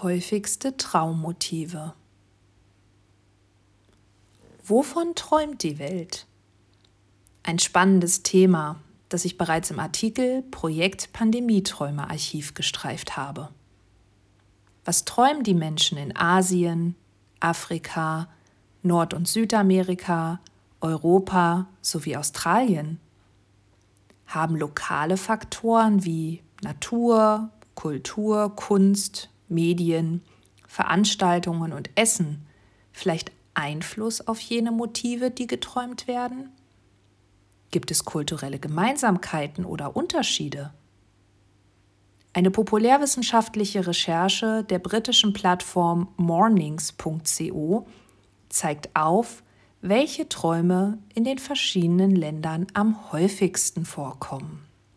Häufigste Traummotive. Wovon träumt die Welt? Ein spannendes Thema, das ich bereits im Artikel Projekt Pandemieträume-Archiv gestreift habe. Was träumen die Menschen in Asien, Afrika, Nord- und Südamerika, Europa sowie Australien? Haben lokale Faktoren wie Natur, Kultur, Kunst, Medien, Veranstaltungen und Essen vielleicht Einfluss auf jene Motive, die geträumt werden? Gibt es kulturelle Gemeinsamkeiten oder Unterschiede? Eine populärwissenschaftliche Recherche der britischen Plattform mornings.co zeigt auf, welche Träume in den verschiedenen Ländern am häufigsten vorkommen.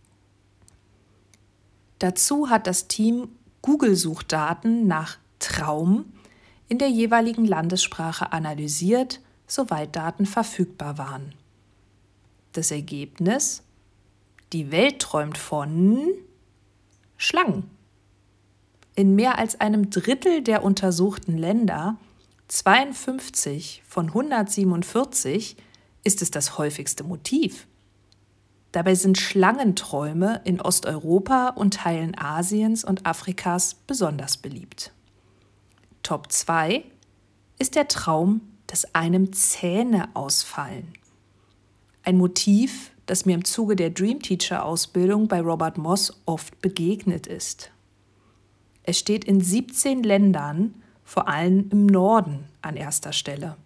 Dazu hat das Team Google-Suchdaten nach Traum in der jeweiligen Landessprache analysiert, soweit Daten verfügbar waren. Das Ergebnis: Die Welt träumt von Schlangen. In mehr als einem Drittel der untersuchten Länder, 52 von 147, ist es das häufigste Motiv. Dabei sind Schlangenträume in Osteuropa und Teilen Asiens und Afrikas besonders beliebt. Top 2 ist der Traum, dass einem Zähne ausfallen. Ein Motiv, das mir im Zuge der Dream Teacher-Ausbildung bei Robert Moss oft begegnet ist. Es steht in 17 Ländern, vor allem im Norden, an erster Stelle.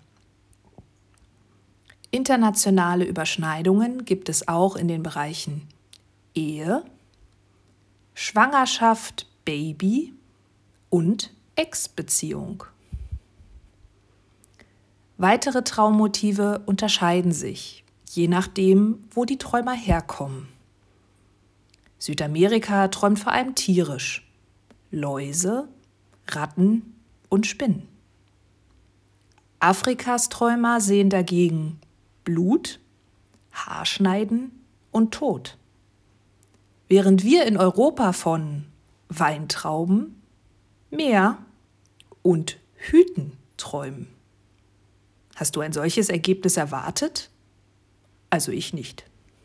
Internationale Überschneidungen gibt es auch in den Bereichen Ehe, Schwangerschaft, Baby und Ex-Beziehung. Weitere Traummotive unterscheiden sich, je nachdem, wo die Träumer herkommen. Südamerika träumt vor allem tierisch: Läuse, Ratten und Spinnen. Afrikas Träumer sehen dagegen Blut, Haarschneiden und Tod. Während wir in Europa von Weintrauben, Meer und Hüten träumen. Hast du ein solches Ergebnis erwartet? Also ich nicht.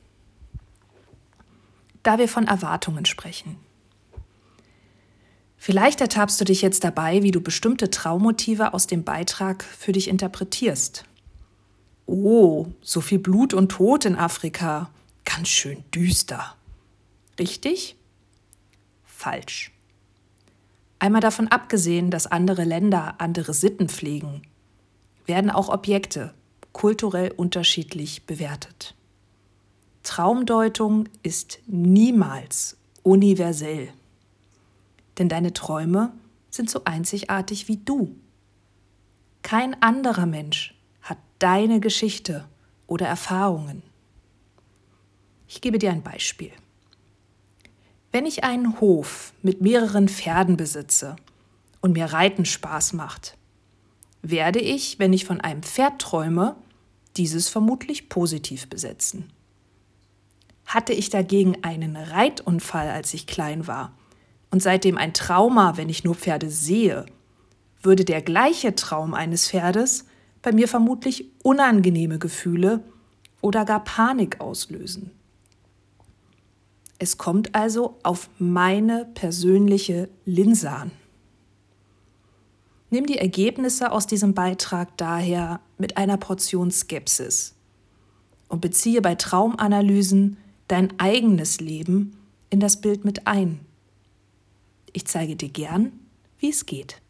Da wir von Erwartungen sprechen. Vielleicht ertappst du dich jetzt dabei, wie du bestimmte Traummotive aus dem Beitrag für dich interpretierst. Oh, so viel Blut und Tod in Afrika. Ganz schön düster. Richtig? Falsch. Einmal davon abgesehen, dass andere Länder andere Sitten pflegen, werden auch Objekte kulturell unterschiedlich bewertet. Traumdeutung ist niemals universell. Denn deine Träume sind so einzigartig wie du. Kein anderer Mensch hat deine Geschichte oder Erfahrungen. Ich gebe dir ein Beispiel. Wenn ich einen Hof mit mehreren Pferden besitze und mir Reiten Spaß macht, werde ich, wenn ich von einem Pferd träume, dieses vermutlich positiv besetzen. Hatte ich dagegen einen Reitunfall, als ich klein war, und seitdem ein Trauma, wenn ich nur Pferde sehe, würde der gleiche Traum eines Pferdes bei mir vermutlich unangenehme Gefühle oder gar Panik auslösen. Es kommt also auf meine persönliche Linse an. Nimm die Ergebnisse aus diesem Beitrag daher mit einer Portion Skepsis und beziehe bei Traumanalysen dein eigenes Leben in das Bild mit ein. Ich zeige dir gern, wie es geht.